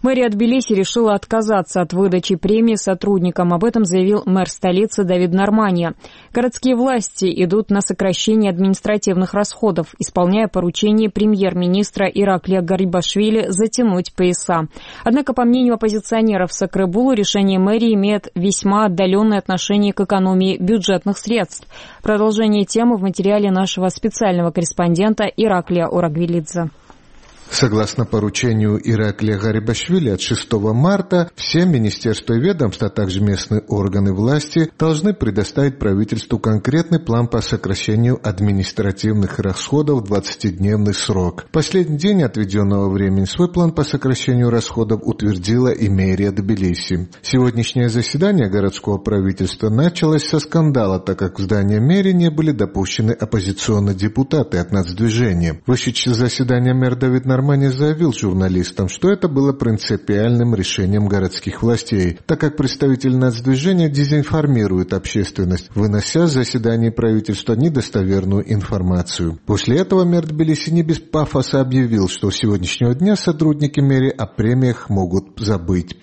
Мэрия Тбилиси решила отказаться от выдачи премии сотрудникам. Об этом заявил мэр столицы Давид Нормания. Городские власти идут на сокращение административных расходов, исполняя поручение премьер-министра Ираклия Гарибашвили затянуть пояса. Однако, по мнению оппозиционеров Сакребулу, решение мэрии имеет весьма отдаленное отношение к экономии бюджетных средств. Продолжение темы в материале нашего специального корреспондента Ираклия Орагвилидзе. Согласно поручению Ираклия Гарибашвили от 6 марта, все министерства и ведомства, а также местные органы власти должны предоставить правительству конкретный план по сокращению административных расходов в 20-дневный срок. Последний день отведенного времени свой план по сокращению расходов утвердила и мэрия Тбилиси. Сегодняшнее заседание городского правительства началось со скандала, так как в здание мэрии не были допущены оппозиционные депутаты от нацдвижения. Вышедший из заседания мэр Давид Нормания заявил журналистам, что это было принципиальным решением городских властей, так как представители нацдвижения дезинформируют общественность, вынося с заседаний правительства недостоверную информацию. После этого мэр Тбилиси не без пафоса объявил, что с сегодняшнего дня сотрудники мэрии о премиях могут забыть.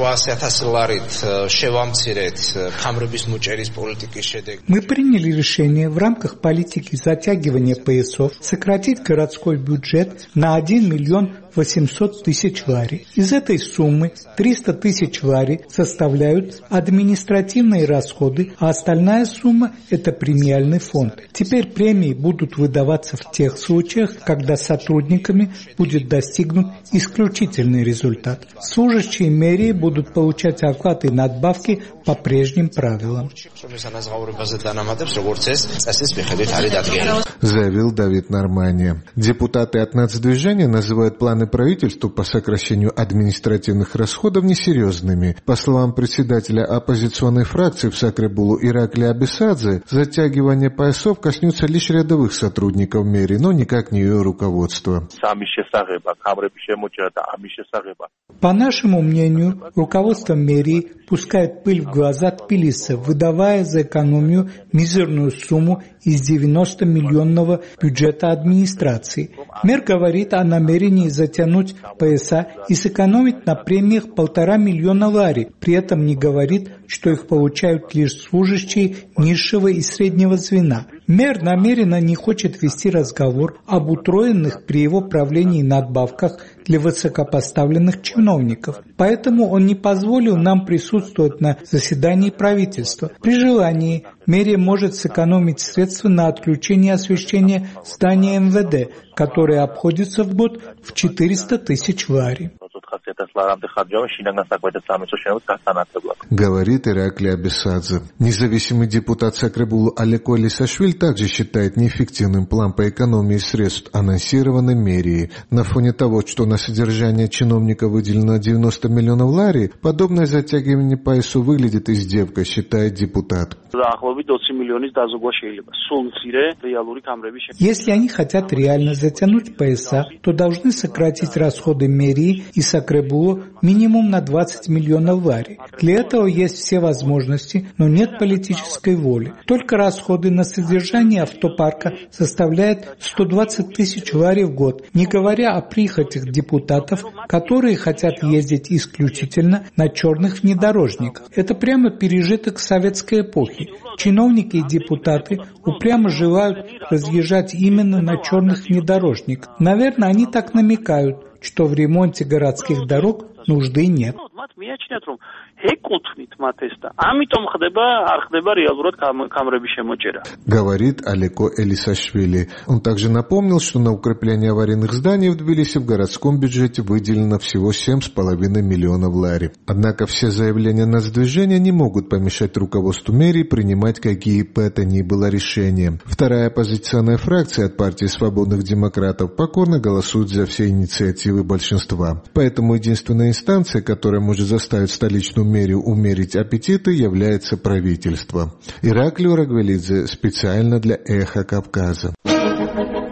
Мы приняли решение в рамках политики затягивания поясов сократить городской бюджет на 1 миллион 800 тысяч лари. Из этой суммы 300 тысяч лари составляют административные расходы, а остальная сумма – это премиальный фонд. Теперь премии будут выдаваться в тех случаях, когда сотрудниками будет достигнут исключительный результат. Служащие мэрии будут получать оклад и надбавки по прежним правилам. Заявил Давид Нормания. Депутаты от нацдвижения называют планы правительства по сокращению административных расходов несерьезными. По словам председателя оппозиционной фракции в Сакребулу Ираклия Абисадзе, затягивание поясов коснется лишь рядовых сотрудников мэрии, но никак не ее руководства. По нашему мнению, руководство мэрии пускает пыль в глаза Тбилиси, выдавая за экономию мизерную сумму из 90-миллионного бюджета администрации. Мэр говорит о намерении затянуть пояса и сэкономить на премиях 1,5 миллиона лари, при этом не говорит, что их получают лишь служащие низшего и среднего звена. Мэр намеренно не хочет вести разговор об утроенных при его правлении надбавках для высокопоставленных чиновников. Поэтому он не позволил нам присутствовать на заседании правительства. При желании мэрия может сэкономить средства на отключение освещения здания МВД, которое обходится в год в 400 тысяч лари. Говорит Ираклий Абисадзе. Независимый депутат Сакребулу Алеко Элисашвили также считает неэффективным план по экономии средств, анонсированный мэрией. На фоне того, что на содержание чиновника выделено 90 миллионов лари, подобное затягивание поясу выглядит издевкой, считает депутат. Если они хотят реально затянуть пояса, то должны сократить расходы мэрии и Сакребулу минимум на 20 миллионов лари. Для этого есть все возможности, но нет политической воли. Только расходы на содержание автопарка составляют 120 тысяч лари в год, не говоря о прихотях депутатов, которые хотят ездить исключительно на черных внедорожниках. Это прямо пережиток советской эпохи. Чиновники и депутаты упрямо желают разъезжать именно на черных внедорожниках. Наверное, они так намекают, что в ремонте городских дорог нужды нет. Говорит Алеко Элисашвили. Он также напомнил, что на укрепление аварийных зданий в Тбилиси в городском бюджете выделено всего 7,5 миллионов лари. Однако все заявления нацдвижения не могут помешать руководству мэрии принимать какие бы то ни было решения. Вторая оппозиционная фракция от партии свободных демократов покорно голосует за все инициативы большинства. Поэтому единственная инстанция, которая может заставить столичную мэрию умерить аппетиты, является правительство. Ираклий Орагвилидзе специально для «Эхо Кавказа».